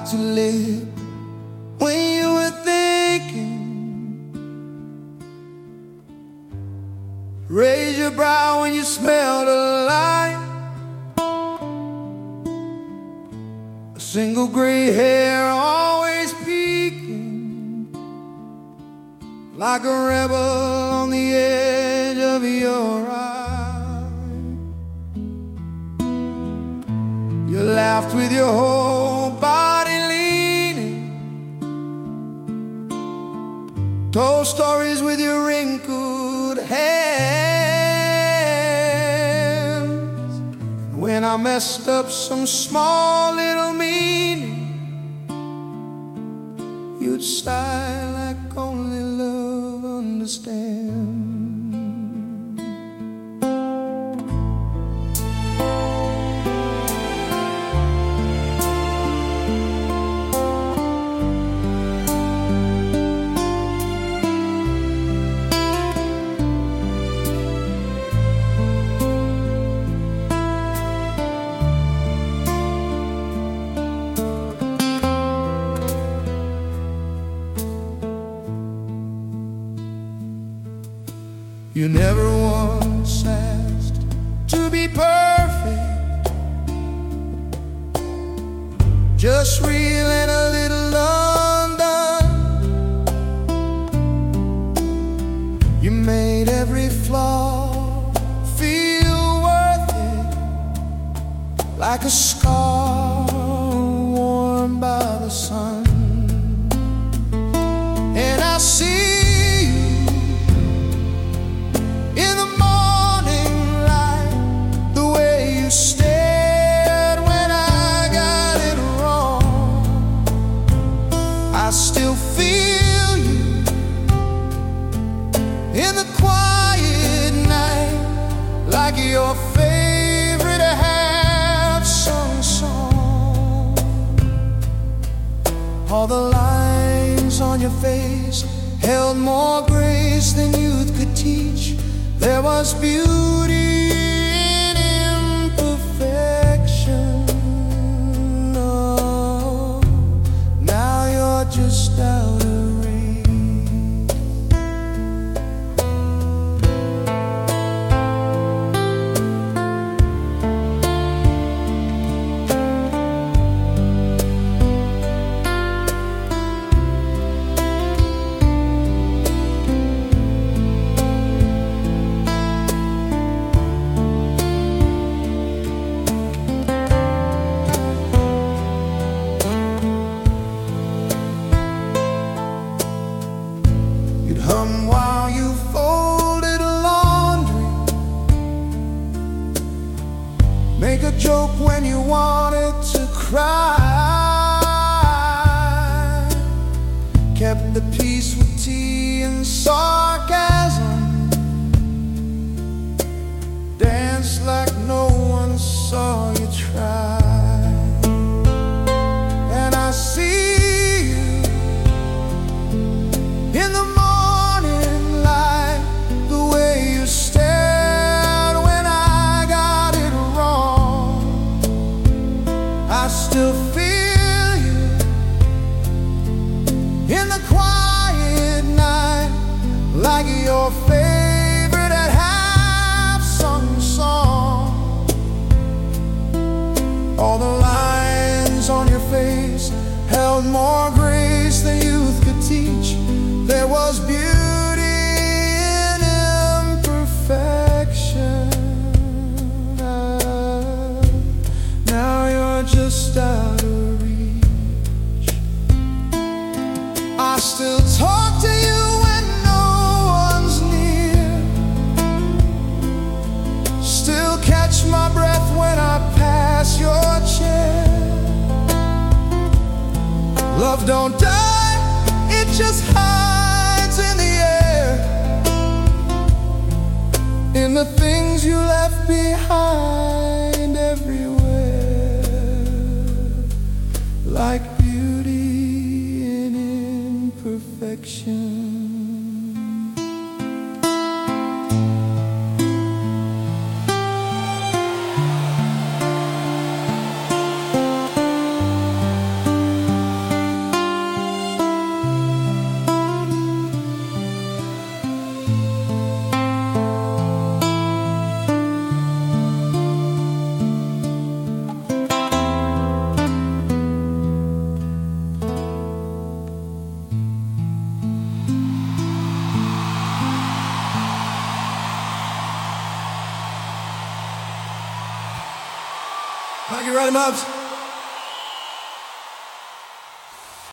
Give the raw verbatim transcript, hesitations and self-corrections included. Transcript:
tried to live when you were thinking. Raise your brow when you smell the light. A single gray hair always peeking, like a rebel on the edge of your eye. You laughed with your whole body leaning, told stories with your wrinkled hands. When I messed up some small little meaning, you'd sigh like only love understands. You never once asked to be perfect, just real and a little undone. You made every flaw feel worth it, like a scar worn by the sun. And I see I still feel you in the quiet night, like your favorite half-sung song. All the lines on your face held more grace than youth could teach. There was beauty in imperfection. Just out of reach. Hum while you folded laundry, make a joke when you wanted to cry, kept the peace with tea and sarcasm, danced like no one saw you try. And I see you in the I still feel you in the quiet night, like your favorite half-sung song. All the lines on your face held more grace than youth could teach. There was beauty in imperfection. Now you're just out of reach. I still talk to you when no one's near, still catch my breath when I pass your chair. Love don't die, it just hides in the air, in the things you left behind everywhere. Like beauty in imperfection. you very much.